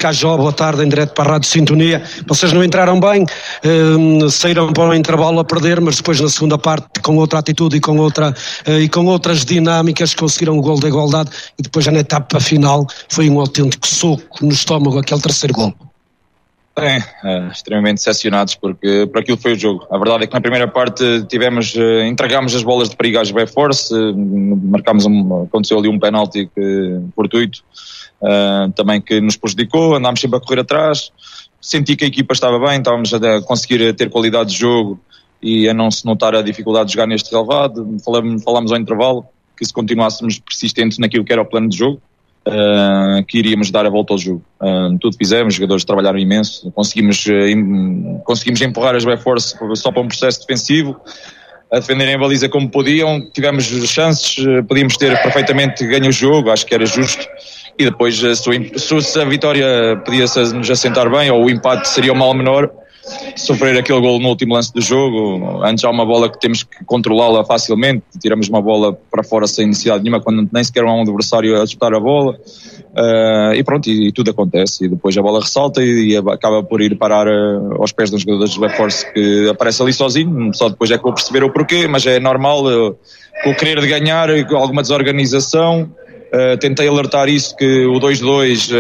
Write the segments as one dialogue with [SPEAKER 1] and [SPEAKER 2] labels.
[SPEAKER 1] Cajó, boa tarde, em direto para a Rádio Sintonia. Vocês não entraram bem, saíram para o intervalo a perder, mas depois na segunda parte, com outra atitude e com outras dinâmicas, conseguiram o gol da igualdade, e depois já na etapa final foi um autêntico soco no estômago aquele terceiro gol.
[SPEAKER 2] Extremamente decepcionados porque por aquilo foi o jogo. A verdade é que na primeira parte entregámos as bolas de perigo às B-Force, aconteceu ali um penalti fortuito, também que nos prejudicou, andámos sempre a correr atrás, senti que a equipa estava bem, estávamos a conseguir ter qualidade de jogo e a não se notar a dificuldade de jogar neste relevado. Falámos ao intervalo que se continuássemos persistentes naquilo que era o plano de jogo, que iríamos dar a volta ao jogo. Tudo fizemos, os jogadores trabalharam imenso, conseguimos empurrar as B-Force só para um processo defensivo, a defenderem a baliza como podiam, tivemos chances, podíamos ter perfeitamente ganho o jogo, acho que era justo, e depois se a vitória podia-se nos assentar bem, ou o empate seria o mal menor, sofrer aquele gol no último lance do jogo. Antes há uma bola que temos que controlá-la facilmente, tiramos uma bola para fora sem necessidade nenhuma, quando nem sequer há um adversário a disputar a bola, e pronto, e tudo acontece, e depois a bola ressalta e acaba por ir parar aos pés dos jogadores do Force, que aparece ali sozinho, só depois é que vou perceber o porquê, mas é normal, com o querer de ganhar, com alguma desorganização. Tentei alertar isso, que o 2-2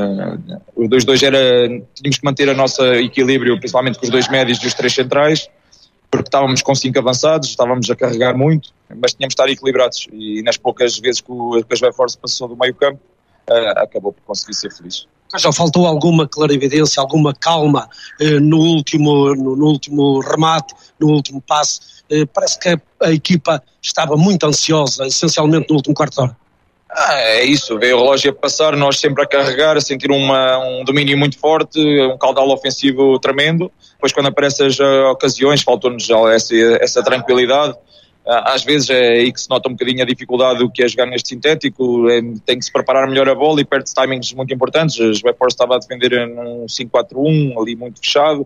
[SPEAKER 2] era, tínhamos que manter o nosso equilíbrio, principalmente com os dois médios e os três centrais, porque estávamos com 5 avançados, estávamos a carregar muito, mas tínhamos de estar equilibrados, e nas poucas vezes que a Joy-Force passou do meio campo, acabou por conseguir ser feliz.
[SPEAKER 1] Já faltou alguma clarividência, alguma calma no último remate, no último passe? Parece que a equipa estava muito ansiosa, essencialmente no último quarto de hora.
[SPEAKER 2] É isso, veio o relógio a passar, nós sempre a carregar, a sentir um domínio muito forte, um caudal ofensivo tremendo. Depois, quando aparecem as ocasiões, faltou-nos essa tranquilidade. Às vezes é aí que se nota um bocadinho a dificuldade do que é jogar neste sintético, tem que se preparar melhor a bola e perde-se timings muito importantes. A Joy-Force estava a defender num 5-4-1, ali muito fechado,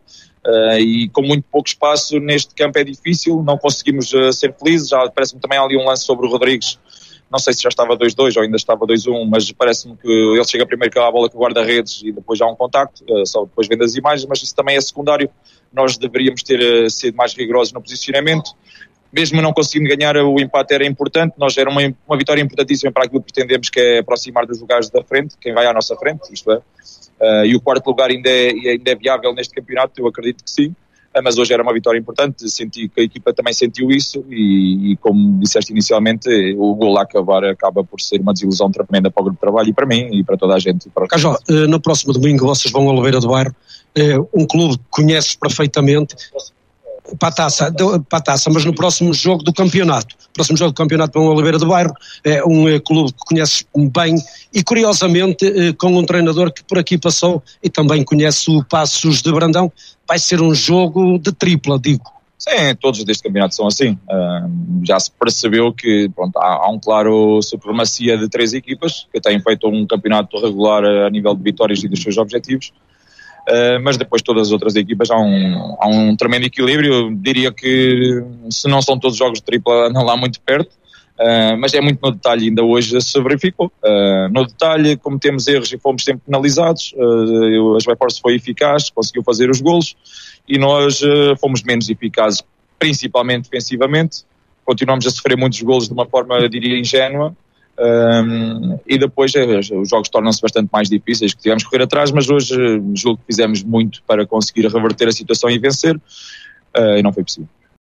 [SPEAKER 2] e com muito pouco espaço neste campo é difícil, não conseguimos ser felizes. Já parece-me também ali um lance sobre o Rodrigues, não sei se já estava 2-2 ou ainda estava 2-1, mas parece-me que ele chega primeiro com a bola com o guarda-redes e depois já há um contacto, só depois vendo as imagens, mas isso também é secundário. Nós deveríamos ter sido mais rigorosos no posicionamento. Mesmo não conseguindo ganhar, o empate era importante. Nós era uma vitória importantíssima para aquilo que pretendemos, que é aproximar dos lugares da frente, quem vai à nossa frente, isto é. E o quarto lugar ainda é viável neste campeonato, eu acredito que sim. Mas hoje era uma vitória importante, senti que a equipa também sentiu isso e como disseste inicialmente, o gol a acabar acaba por ser uma desilusão tremenda para o grupo de trabalho e para mim e para toda a gente.
[SPEAKER 1] Cajó, no próximo domingo vocês vão a Oliveira do Bairro, um clube que conheces perfeitamente, para a taça, mas no próximo jogo do campeonato vão a Oliveira do Bairro, é um clube que conheces bem e curiosamente com um treinador que por aqui passou e também conhece o Passos de Brandão. Vai ser um jogo de tripla, digo.
[SPEAKER 2] Sim, todos deste campeonato são assim. Já se percebeu que há um claro supremacia de 3 equipas que têm feito um campeonato regular a nível de vitórias e dos seus objetivos. Mas depois todas as outras equipas há um tremendo equilíbrio. Eu diria que se não são todos os jogos de tripla, andam lá muito perto, mas é muito no detalhe, ainda hoje se verificou. No detalhe, cometemos erros e fomos sempre penalizados. A Joy-Force foi eficaz, conseguiu fazer os golos e nós fomos menos eficazes, principalmente defensivamente. Continuamos a sofrer muitos golos de uma forma, eu diria, ingênua. E depois os jogos tornam-se bastante mais difíceis, que tivemos que correr atrás, mas hoje julgo que fizemos muito para conseguir reverter a situação e vencer, e não foi possível.